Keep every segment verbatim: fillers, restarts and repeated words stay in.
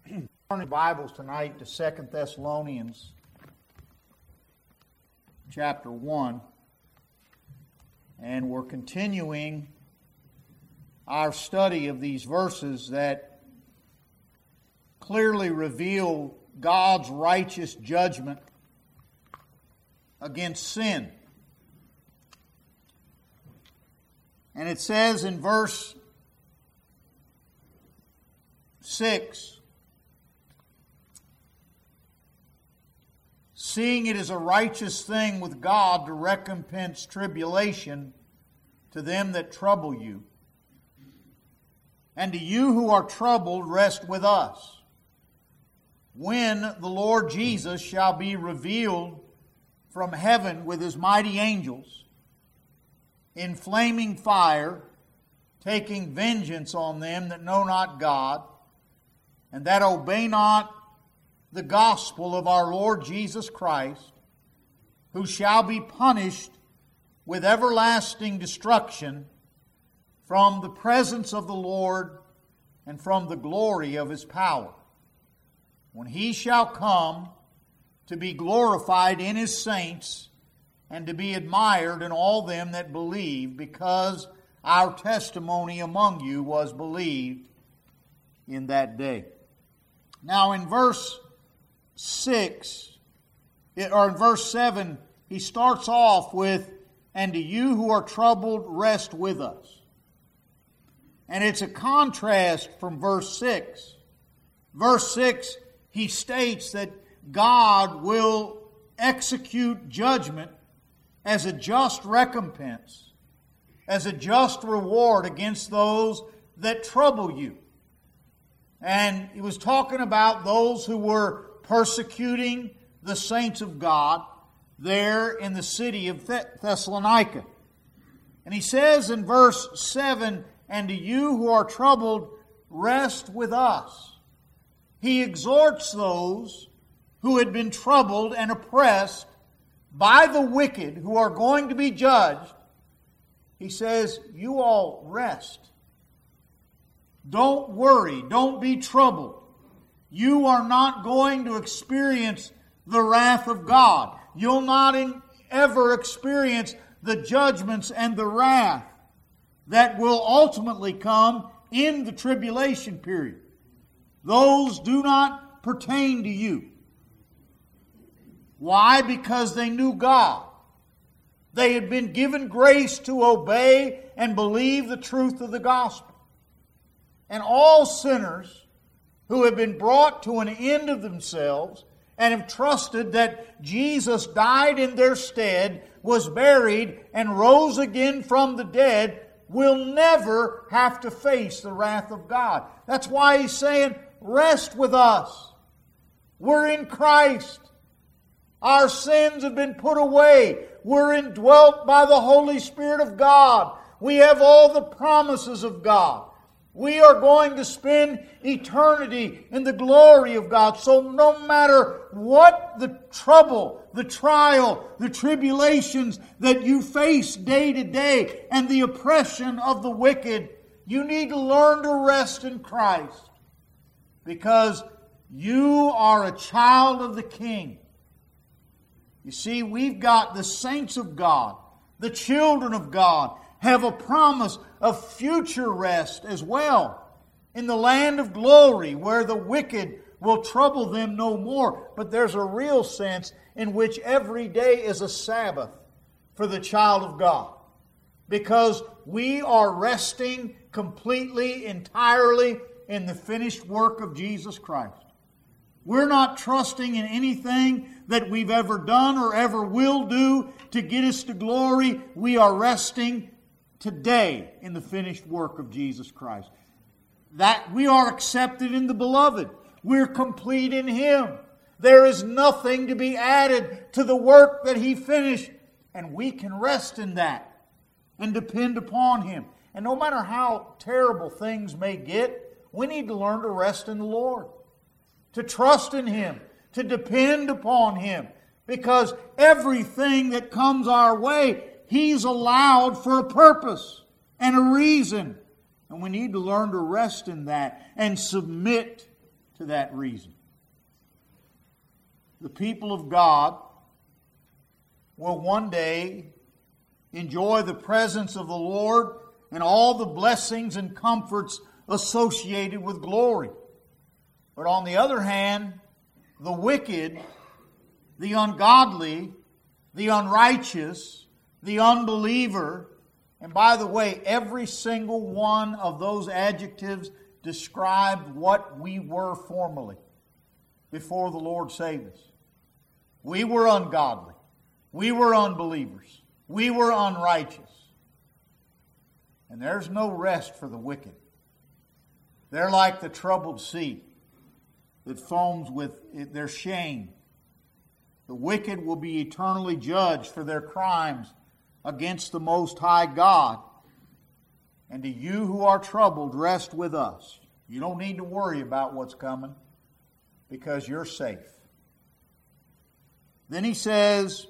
Turn your Bibles tonight to Second Thessalonians chapter one. And we're continuing our study of these verses that clearly reveal God's righteous judgment against sin. And it says in verse six, seeing it is a righteous thing with God to recompense tribulation to them that trouble you, and to you who are troubled, rest with us, when the Lord Jesus shall be revealed from heaven with his mighty angels, in flaming fire, taking vengeance on them that know not God, and that obey not the gospel of our Lord Jesus Christ, who shall be punished with everlasting destruction from the presence of the Lord and from the glory of his power, when he shall come to be glorified in his saints and to be admired in all them that believe, because our testimony among you was believed in that day. Now in verse six, or in verse seven, he starts off with, and to you who are troubled, rest with us. And it's a contrast from verse six. Verse six, he states that God will execute judgment as a just recompense, as a just reward against those that trouble you. And he was talking about those who were persecuting the saints of God there in the city of Thessalonica. And he says in verse seven, and to you who are troubled, rest with us. He exhorts those who had been troubled and oppressed by the wicked who are going to be judged. He says, you all rest. Don't worry. Don't be troubled. You are not going to experience the wrath of God. You'll not in, ever experience the judgments and the wrath that will ultimately come in the tribulation period. Those do not pertain to you. Why? Because they knew God. They had been given grace to obey and believe the truth of the gospel. And all sinners who have been brought to an end of themselves and have trusted that Jesus died in their stead, was buried, and rose again from the dead, will never have to face the wrath of God. That's why he's saying, rest with us. We're in Christ. Our sins have been put away. We're indwelt by the Holy Spirit of God. We have all the promises of God. We are going to spend eternity in the glory of God. So no matter what the trouble, the trial, the tribulations that you face day to day, and the oppression of the wicked, you need to learn to rest in Christ. Because you are a child of the King. You see, we've got the saints of God, the children of God, have a promise of future rest as well in the land of glory where the wicked will trouble them no more. But there's a real sense in which every day is a Sabbath for the child of God, because we are resting completely, entirely in the finished work of Jesus Christ. We're not trusting in anything that we've ever done or ever will do to get us to glory. We are resting today in the finished work of Jesus Christ. That we are accepted in the Beloved. We're complete in Him. There is nothing to be added to the work that He finished. And we can rest in that and depend upon Him. And no matter how terrible things may get, we need to learn to rest in the Lord. To trust in Him. To depend upon Him. Because everything that comes our way, He's allowed for a purpose and a reason. And we need to learn to rest in that and submit to that reason. The people of God will one day enjoy the presence of the Lord and all the blessings and comforts associated with glory. But on the other hand, the wicked, the ungodly, the unrighteous, the unbeliever, and by the way, every single one of those adjectives described what we were formerly before the Lord saved us. We were ungodly. We were unbelievers. We were unrighteous. And there's no rest for the wicked. They're like the troubled sea that foams with their shame. The wicked will be eternally judged for their crimes against the Most High God. And to you who are troubled, rest with us. You don't need to worry about what's coming because you're safe. Then he says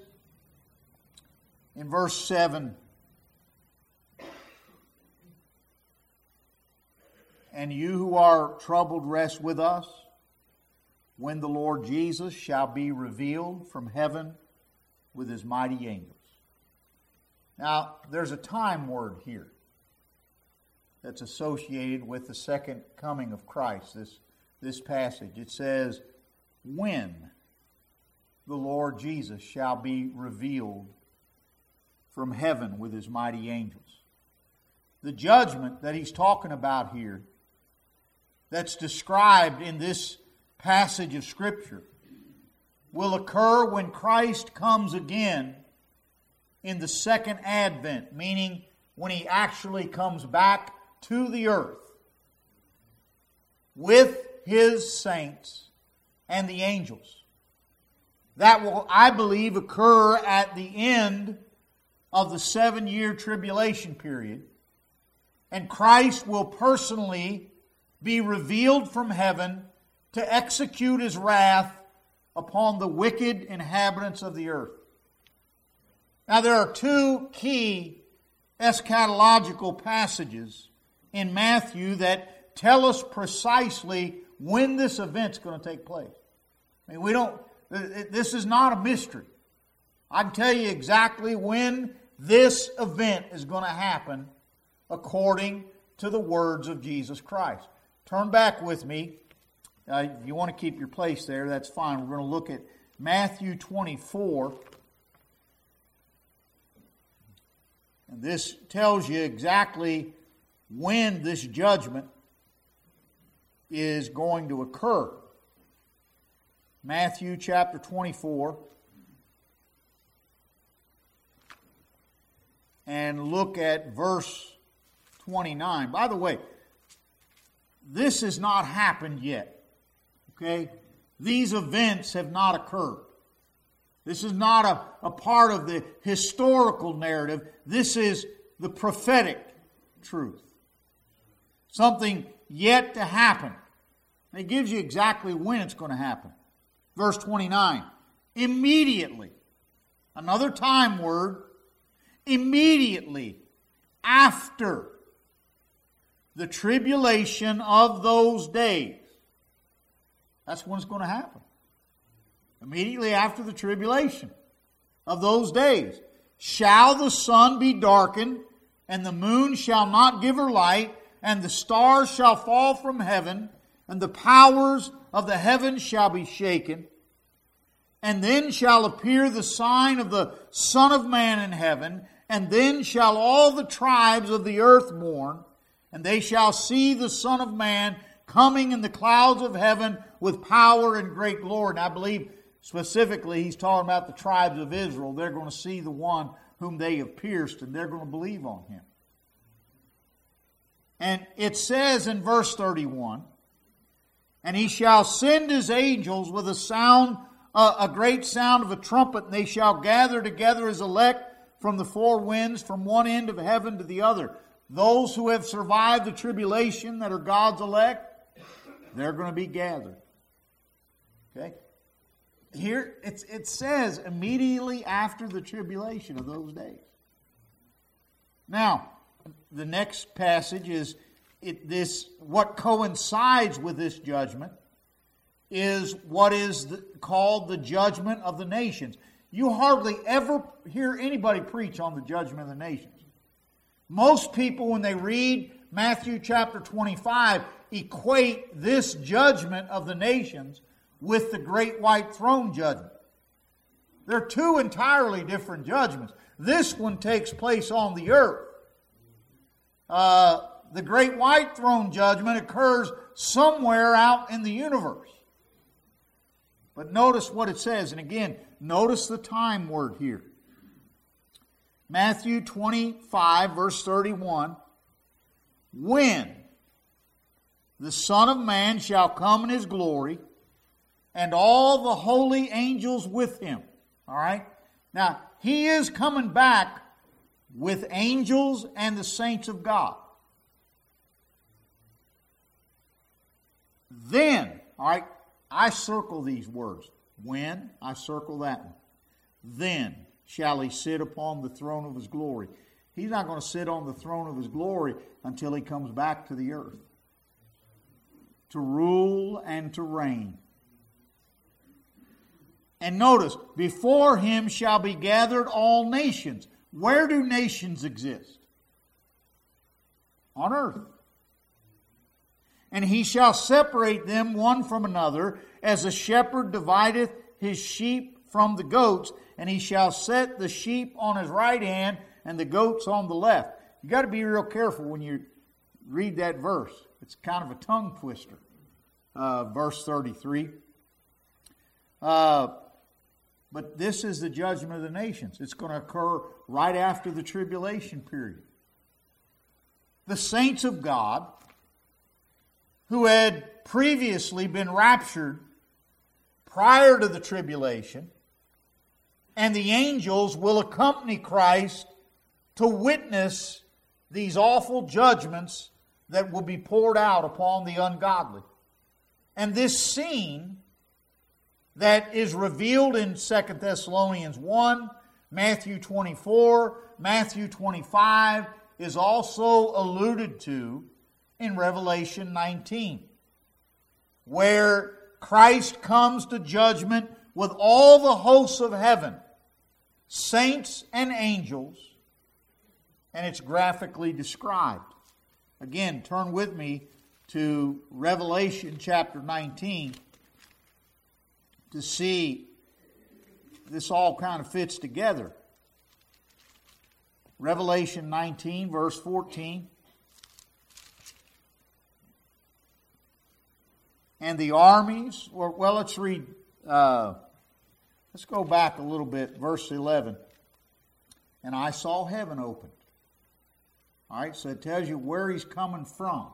in verse seven, and you who are troubled, rest with us when the Lord Jesus shall be revealed from heaven with his mighty angels. Now, there's a time word here that's associated with the second coming of Christ, this, this passage. It says, when the Lord Jesus shall be revealed from heaven with his mighty angels. The judgment that he's talking about here, that's described in this passage of Scripture, will occur when Christ comes again in the second advent, meaning when he actually comes back to the earth with his saints and the angels. That will, I believe, occur at the end of the seven-year tribulation period. And Christ will personally be revealed from heaven to execute his wrath upon the wicked inhabitants of the earth. Now, there are two key eschatological passages in Matthew that tell us precisely when this event's going to take place. I mean, we don't, this is not a mystery. I can tell you exactly when this event is going to happen according to the words of Jesus Christ. Turn back with me. Uh, if you want to keep your place there, that's fine. We're going to look at Matthew twenty-four. And this tells you exactly when this judgment is going to occur. Matthew chapter twenty-four. And look at verse twenty-nine. By the way, this has not happened yet. Okay? These events have not occurred. This is not a, a part of the historical narrative. This is the prophetic truth. Something yet to happen. And it gives you exactly when it's going to happen. Verse twenty-nine. Immediately. Another time word. Immediately after the tribulation of those days. That's when it's going to happen. Immediately after the tribulation of those days. Shall the sun be darkened, and the moon shall not give her light, and the stars shall fall from heaven, and the powers of the heavens shall be shaken. And then shall appear the sign of the Son of Man in heaven, and then shall all the tribes of the earth mourn, and they shall see the Son of Man coming in the clouds of heaven with power and great glory. And I believe specifically he's talking about the tribes of Israel. They're going to see the one whom they have pierced, and they're going to believe on him. And it says in verse thirty-one, and he shall send his angels with a sound, uh, a great sound of a trumpet, and they shall gather together his elect from the four winds, from one end of heaven to the other. Those who have survived the tribulation, that are God's elect, they're going to be gathered. Okay? Here it's, it says immediately after the tribulation of those days. Now, the next passage is it, this what coincides with this judgment is what is the, called the judgment of the nations. You hardly ever hear anybody preach on the judgment of the nations. Most people, when they read Matthew chapter twenty-five, equate this judgment of the nations with the great white throne judgment. They're two entirely different judgments. This one takes place on the earth. Uh, the great white throne judgment occurs somewhere out in the universe. But notice what it says, and again, notice the time word here. Matthew twenty-five, verse thirty-one. When the Son of Man shall come in His glory, and all the holy angels with Him. All right? Now, He is coming back with angels and the saints of God. Then, all right, I circle these words. When, I circle that one. Then shall He sit upon the throne of His glory. He's not going to sit on the throne of His glory until He comes back to the earth to rule and to reign. And notice, before Him shall be gathered all nations. Where do nations exist? On earth. And He shall separate them one from another, as a shepherd divideth his sheep from the goats, and He shall set the sheep on His right hand and the goats on the left. You've got to be real careful when you read that verse. It's kind of a tongue twister. Uh, verse thirty-three. Uh, but this is the judgment of the nations. It's going to occur right after the tribulation period. The saints of God, who had previously been raptured prior to the tribulation, and the angels will accompany Christ to witness these awful judgments that will be poured out upon the ungodly. And this scene that is revealed in Second Thessalonians one, Matthew twenty-four, Matthew twenty-five, is also alluded to in Revelation nineteen, where Christ comes to judgment with all the hosts of heaven, saints and angels, and it's graphically described. Again, turn with me to Revelation chapter nineteen to see this all kind of fits together. Revelation nineteen, verse fourteen. And the armies, or, well, let's read, uh, let's go back a little bit, verse eleven. And I saw heaven opened. All right, so it tells you where He's coming from.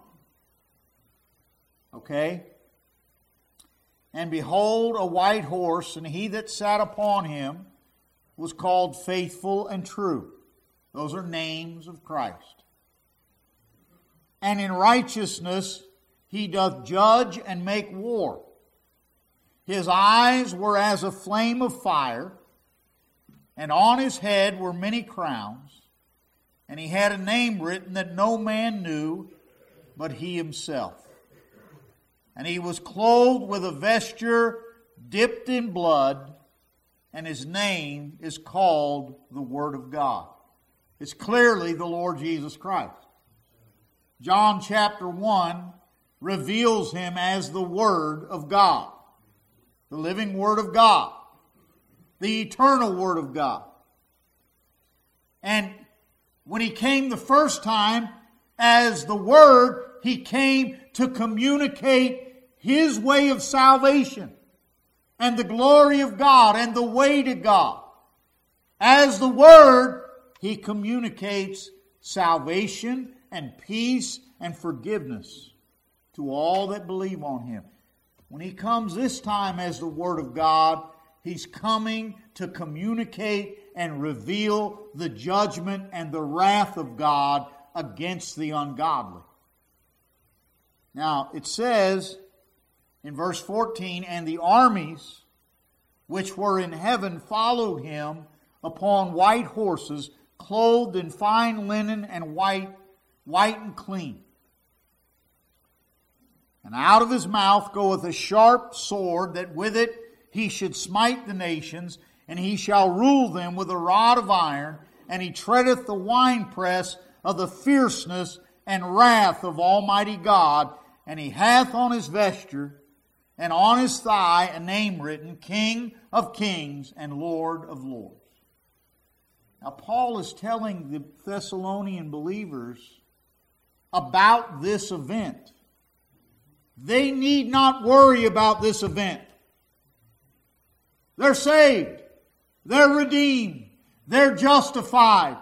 Okay? And behold, a white horse, and He that sat upon him was called Faithful and True. Those are names of Christ. And in righteousness He doth judge and make war. His eyes were as a flame of fire, and on His head were many crowns, and He had a name written that no man knew but He Himself. And He was clothed with a vesture dipped in blood, and His name is called the Word of God. It's clearly the Lord Jesus Christ. John chapter one reveals Him as the Word of God, the living Word of God, the eternal Word of God. And when He came the first time as the Word, He came to communicate His way of salvation and the glory of God and the way to God. As the Word, He communicates salvation and peace and forgiveness to all that believe on Him. When He comes this time as the Word of God, He's coming to communicate and reveal the judgment and the wrath of God against the ungodly. Now, it says in verse fourteen, and the armies which were in heaven followed Him upon white horses, clothed in fine linen and white, white and clean. And out of his mouth goeth a sharp sword, that with it he should smite the nations, and he shall rule them with a rod of iron, and he treadeth the winepress of the fierceness and wrath of Almighty God, and he hath on his vesture and on his thigh a name written, King of Kings and Lord of Lords. Now Paul is telling the Thessalonian believers about this event. They need not worry about this event. They're saved. They're redeemed. They're justified.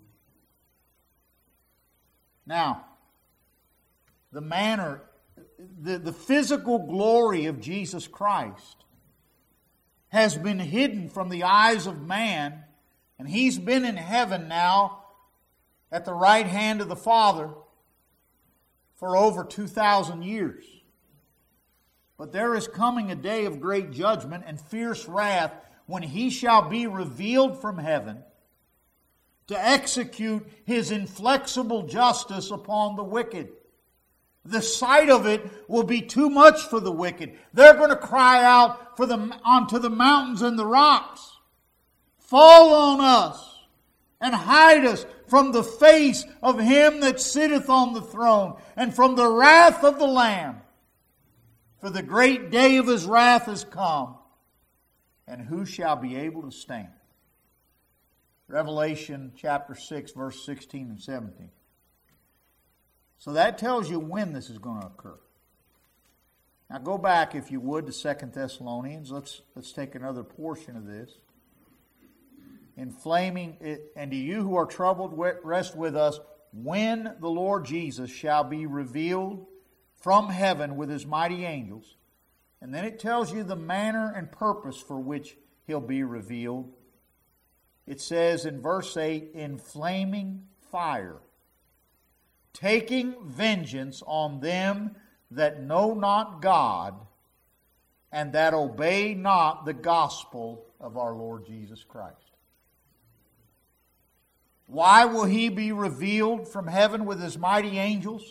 Now, the manner, the, the physical glory of Jesus Christ has been hidden from the eyes of man, and He's been in heaven now at the right hand of the Father for over two thousand years. But there is coming a day of great judgment and fierce wrath when He shall be revealed from heaven to execute His inflexible justice upon the wicked. The sight of it will be too much for the wicked. They're going to cry out for the, onto the mountains and the rocks. Fall on us and hide us from the face of Him that sitteth on the throne and from the wrath of the Lamb. For the great day of His wrath is come, and who shall be able to stand? Revelation chapter six, verse sixteen and seventeen. So that tells you when this is going to occur. Now go back, if you would, to Second Thessalonians. Let's, let's take another portion of this. Inflaming it, and to you who are troubled, rest with us when the Lord Jesus shall be revealed from heaven with His mighty angels. And then it tells you the manner and purpose for which He'll be revealed. It says in verse eight, in flaming fire, taking vengeance on them that know not God and that obey not the gospel of our Lord Jesus Christ. Why will He be revealed from heaven with His mighty angels?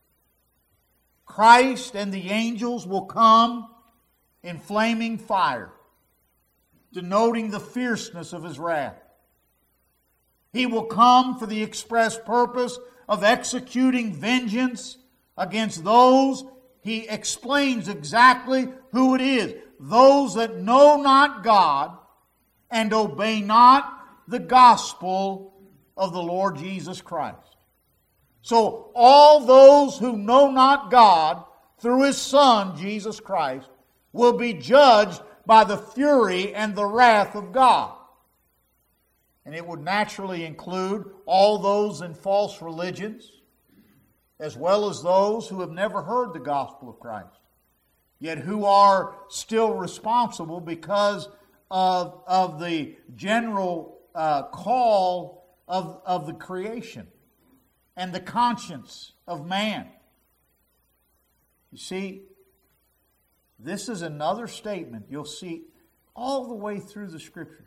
Christ and the angels will come in flaming fire, denoting the fierceness of His wrath. He will come for the express purpose of executing vengeance against those. He explains exactly who it is. Those that know not God and obey not the gospel of the Lord Jesus Christ. So all those who know not God through His Son, Jesus Christ, will be judged by the fury and the wrath of God. And it would naturally include all those in false religions, as well as those who have never heard the gospel of Christ, yet who are still responsible because of, of the general uh, call of, of the creation and the conscience of man. You see, this is another statement you'll see all the way through the Scriptures.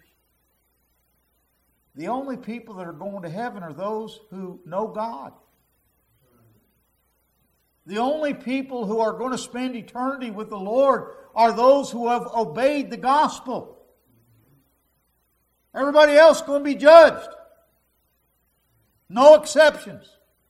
The only people that are going to heaven are those who know God. The only people who are going to spend eternity with the Lord are those who have obeyed the gospel. Everybody else is going to be judged. No exceptions.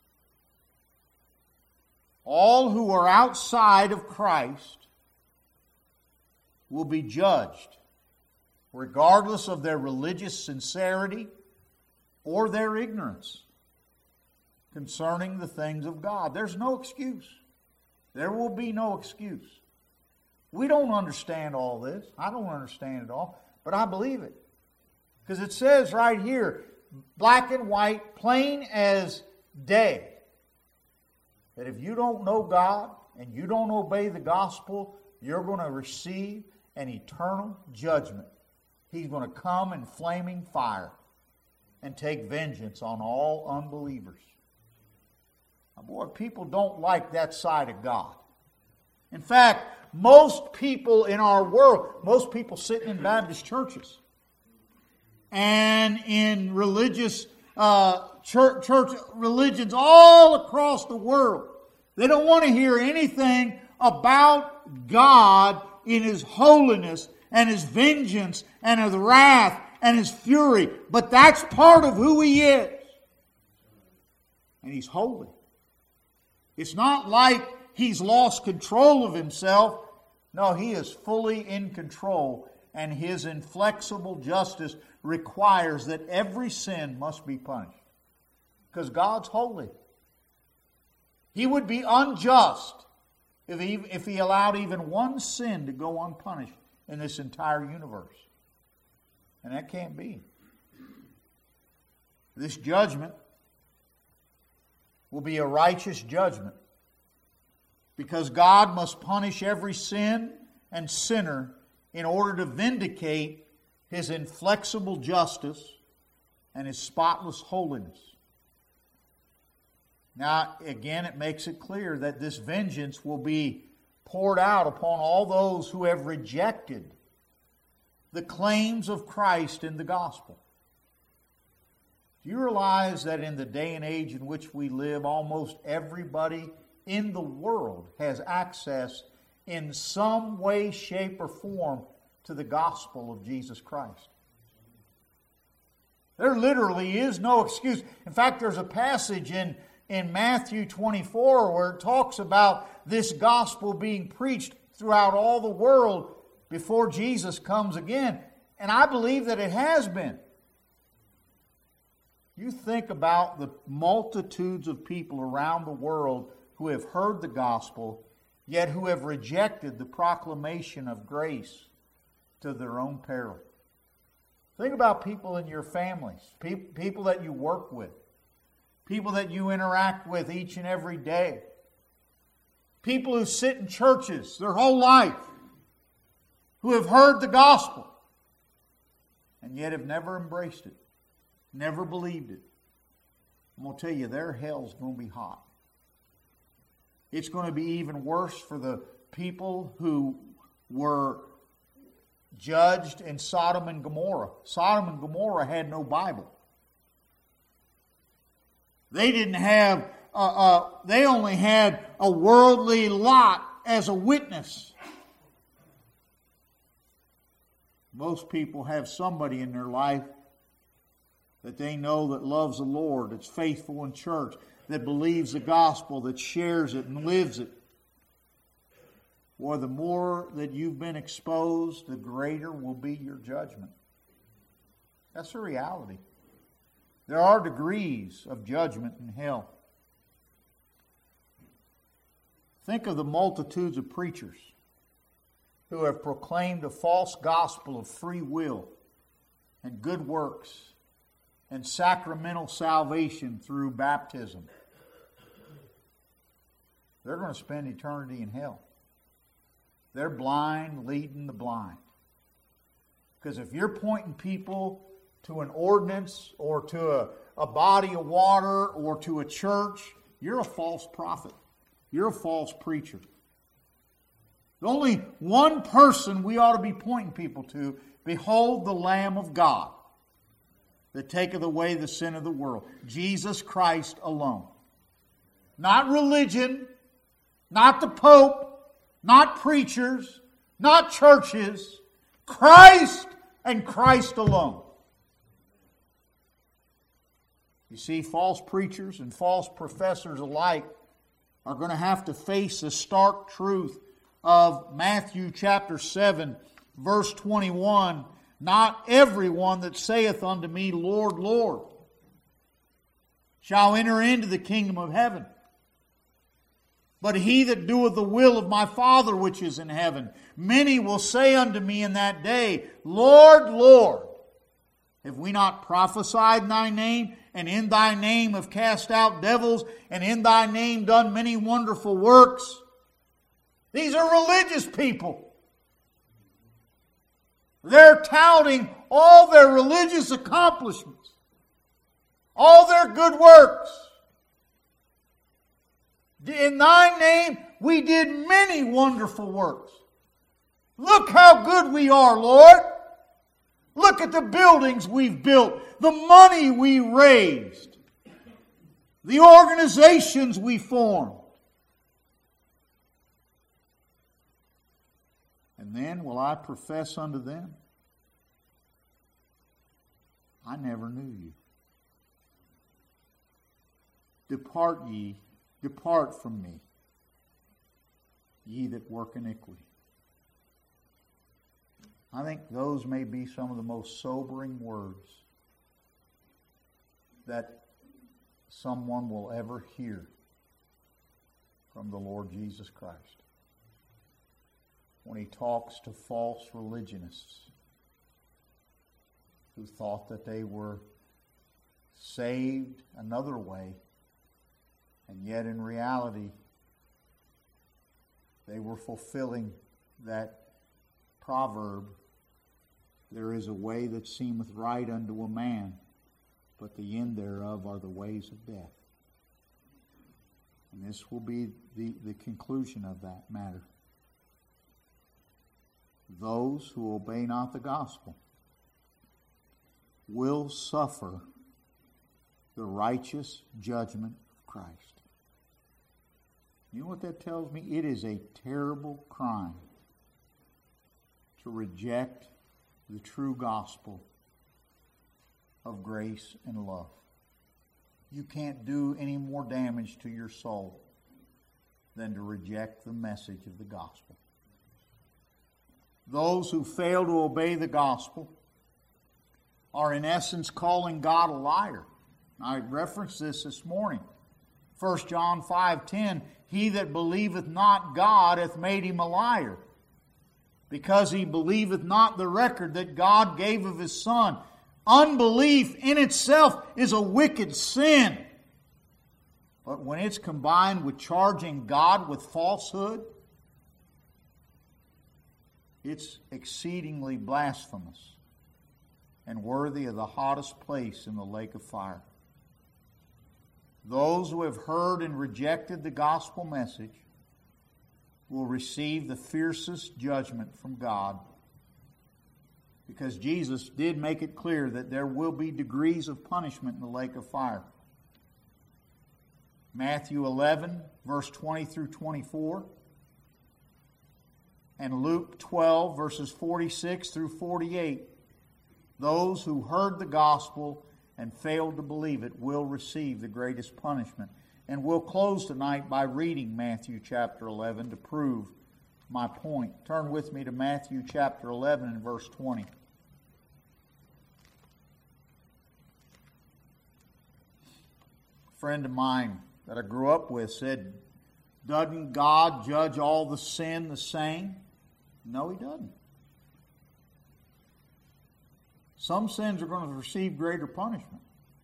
All who are outside of Christ will be judged, regardless of their religious sincerity or their ignorance concerning the things of God. There's no excuse. There will be no excuse. We don't understand all this. I don't understand it all, but I believe it. Because it says right here, black and white, plain as day, that if you don't know God and you don't obey the gospel, you're going to receive an eternal judgment. He's going to come in flaming fire and take vengeance on all unbelievers. Now, boy, people don't like that side of God. In fact, most people in our world, most people sitting in Baptist churches and in religious uh, church, church religions all across the world, they don't want to hear anything about God in His holiness and His vengeance and His wrath and His fury. But that's part of who He is. And He's holy. It's not like He's lost control of Himself. No, He is fully in control, and His inflexible justice requires that every sin must be punished. Because God's holy. He would be unjust if he, if he allowed even one sin to go unpunished in this entire universe. And that can't be. This judgment will be a righteous judgment, because God must punish every sin and sinner in order to vindicate His inflexible justice and His spotless holiness. Now, again, it makes it clear that this vengeance will be poured out upon all those who have rejected the claims of Christ in the gospel. Do you realize that in the day and age in which we live, almost everybody in the world has access in some way, shape, or form to the gospel of Jesus Christ? There literally is no excuse. In fact, there's a passage in, in Matthew twenty-four where it talks about this gospel being preached throughout all the world before Jesus comes again. And I believe that it has been. You think about the multitudes of people around the world who have heard the gospel, yet who have rejected the proclamation of grace to their own peril. Think about people in your families, people that you work with, people that you interact with each and every day, people who sit in churches their whole life, who have heard the gospel, and yet have never embraced it, never believed it. I'm going to tell you, their hell's going to be hot. It's going to be even worse for the people who were judged in Sodom and Gomorrah. Sodom and Gomorrah had no Bible. They didn't have, uh, uh, they only had a worldly Lot as a witness. Most people have somebody in their life that they know that loves the Lord, that's faithful in church, that believes the gospel, that shares it and lives it. Or the more that you've been exposed, the greater will be your judgment. That's the reality. There are degrees of judgment in hell. Think of the multitudes of preachers who have proclaimed a false gospel of free will and good works and sacramental salvation through baptism. They're going to spend eternity in hell. They're blind leading the blind. Because if you're pointing people to an ordinance or to a, a body of water or to a church, you're a false prophet. You're a false preacher. There's only one person we ought to be pointing people to. Behold the Lamb of God that taketh away the sin of the world. Jesus Christ alone. Not religion, not the Pope, not preachers, not churches. Christ and Christ alone. You see, false preachers and false professors alike are going to have to face the stark truth of Matthew chapter seven, verse twenty-one. Not everyone that saith unto me, Lord, Lord, shall enter into the kingdom of heaven, but he that doeth the will of my Father which is in heaven. Many will say unto me in that day, Lord, Lord, have we not prophesied in thy name, and in thy name have cast out devils, and in thy name done many wonderful works? These are religious people. They're touting all their religious accomplishments, all their good works. In thy name we did many wonderful works. Look how good we are, Lord. Look at the buildings we've built, the money we raised, the organizations we formed. then will I profess unto them, I never knew you. Depart ye, depart from me, ye that work iniquity. I think those may be some of the most sobering words that someone will ever hear from the Lord Jesus Christ. When he talks to false religionists who thought that they were saved another way, and yet in reality they were fulfilling that proverb, there is a way that seemeth right unto a man, but the end thereof are the ways of death. And this will be the, the conclusion of that matter. Those who obey not the gospel will suffer the righteous judgment of Christ. You know what that tells me? It is a terrible crime to reject the true gospel of grace and love. You can't do any more damage to your soul than to reject the message of the gospel. Those who fail to obey the gospel are in essence calling God a liar. I referenced this this morning. First John five ten, he that believeth not God hath made him a liar, because he believeth not the record that God gave of his Son. Unbelief in itself is a wicked sin. But when it's combined with charging God with falsehood, it's exceedingly blasphemous and worthy of the hottest place in the lake of fire. Those who have heard and rejected the gospel message will receive the fiercest judgment from God, because Jesus did make it clear that there will be degrees of punishment in the lake of fire. Matthew eleven, verse twenty through twenty-four, and Luke twelve, verses forty-six through forty-eight. Those who heard the gospel and failed to believe it will receive the greatest punishment. And we'll close tonight by reading Matthew chapter eleven to prove my point. Turn with me to Matthew chapter eleven and verse twenty. A friend of mine that I grew up with said, doesn't God judge all the sin the same? No, He doesn't. Some sins are going to receive greater punishment.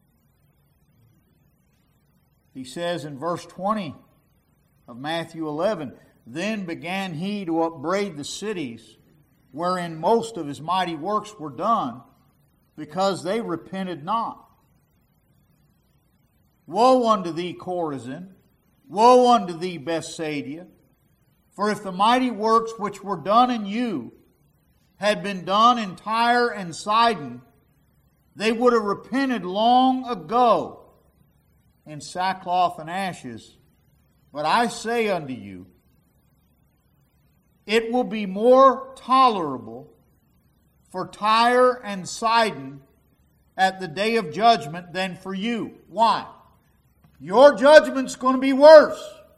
He says in verse twenty of Matthew eleven, then began he to upbraid the cities wherein most of his mighty works were done, because they repented not. Woe unto thee, Chorazin! Woe unto thee, Bethsaida! For if the mighty works which were done in you had been done in Tyre and Sidon, they would have repented long ago in sackcloth and ashes. But I say unto you, it will be more tolerable for Tyre and Sidon at the day of judgment than for you. Why? Your judgment's going to be worse.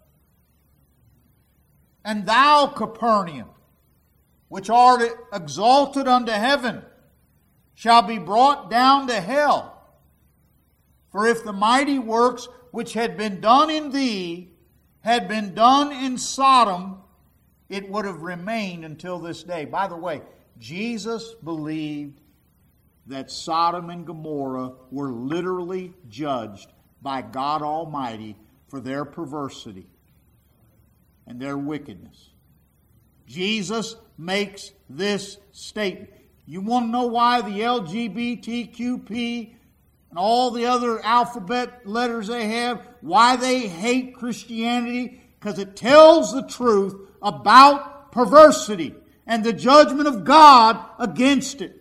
And thou, Capernaum, which art exalted unto heaven, shall be brought down to hell. For if the mighty works which had been done in thee had been done in Sodom, it would have remained until this day. By the way, Jesus believed that Sodom and Gomorrah were literally judged by God Almighty for their perversity and their wickedness. Jesus makes this statement. You want to know why the L G B T Q P and all the other alphabet letters they have, why they hate Christianity? Because it tells the truth about perversity and the judgment of God against it.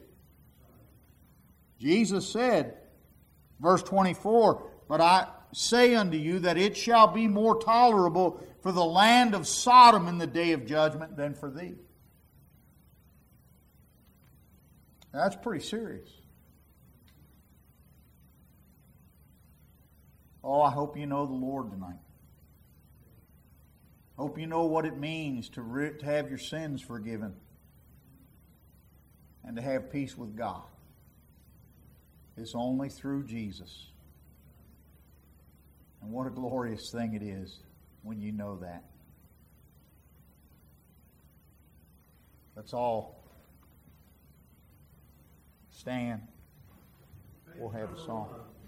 Jesus said, verse twenty-four, but I say unto you that it shall be more tolerable for the land of Sodom in the day of judgment than for thee. Now, that's pretty serious. Oh, I hope you know the Lord tonight. Hope you know what it means to, re- to have your sins forgiven and to have peace with God. It's only through Jesus. And what a glorious thing it is when you know that. Let's all stand. We'll have a song.